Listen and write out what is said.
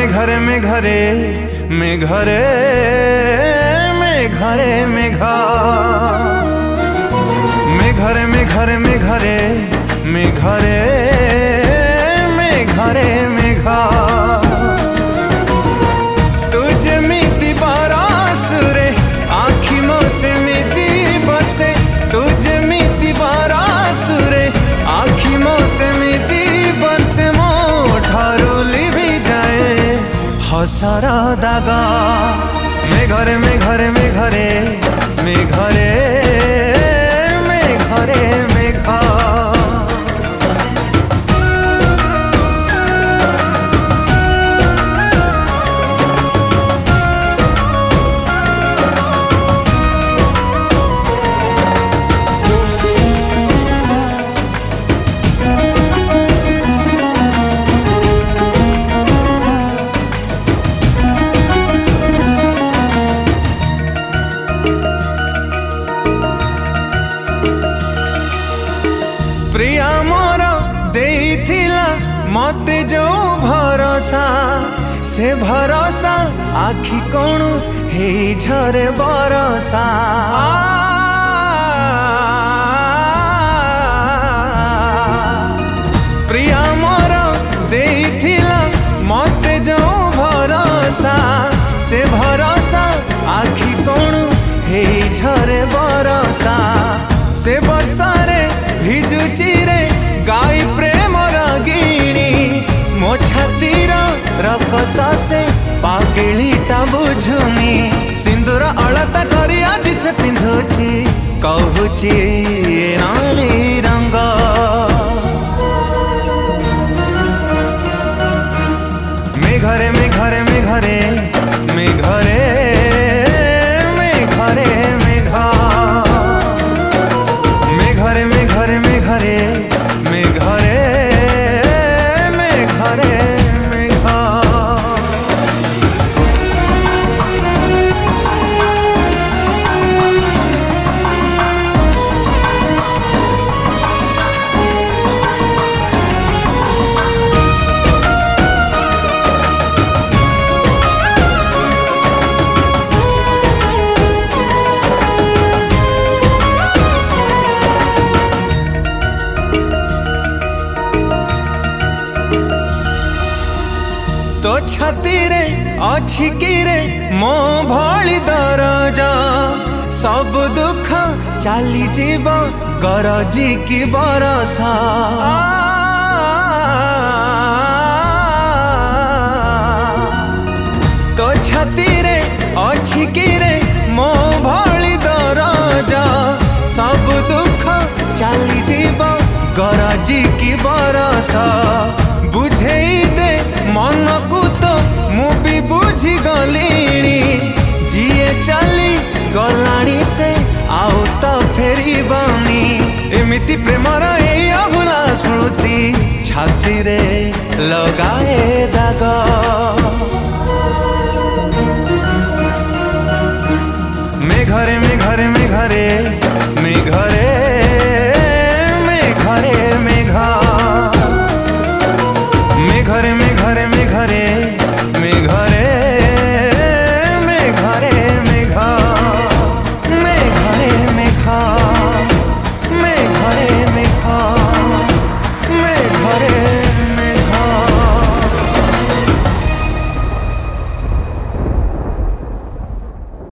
में घरे में घरे में घरे में घरे में घा में घरे में घरे में घरे में घरे में घरे में घा तुझे मिति बारासुरे आखी मो से मिति बसे तुझे मिति बारासुरे आखी मो से मिति बसे मो ठारुली भी जाए हसरा दागा में घरे में घरे में घरे में घरे में घरे में घा प्रिया मोर देइथिला मते जो भरोसा से भरोसा आखि कोण हे झरे बरसा प्रिया मोर देइथिला मते जो भरोसा से भरोसा आखि कोण हे झरे बरसा से बरसारे भिजुची रे गाई प्रेम रागिणी मो छातीर रकत से पागिलीटा बुझुनी सिंदूर अलता करी आदि से पिंधुची कहूची नाली रंग में घरे में घरे में घरे में घरे में घरे में घा में घरे में घरे में घरे में घरे में घरे में घा तो छाती रे अच्छी कि रे मो भली दरजा सब दुख चाली जीव गरजी की बरसा तो छाती रे अच्छी कि रे मो भली दरजा सब दुख चाली जीव गरजी की बरसा बुझे दे मन को तो मु भी बुझी गलीनी जिए चली गलानी से आउ तो फेरी बनी एमिति प्रेमर ए अभुला स्मृति छाती रे लगाए दाग में घरे में घरे में घरे में घरे में घरे में घा में घरे में घरे में घरे में घरे में घरे में घा में घरे में घा में घरे में घा में घरे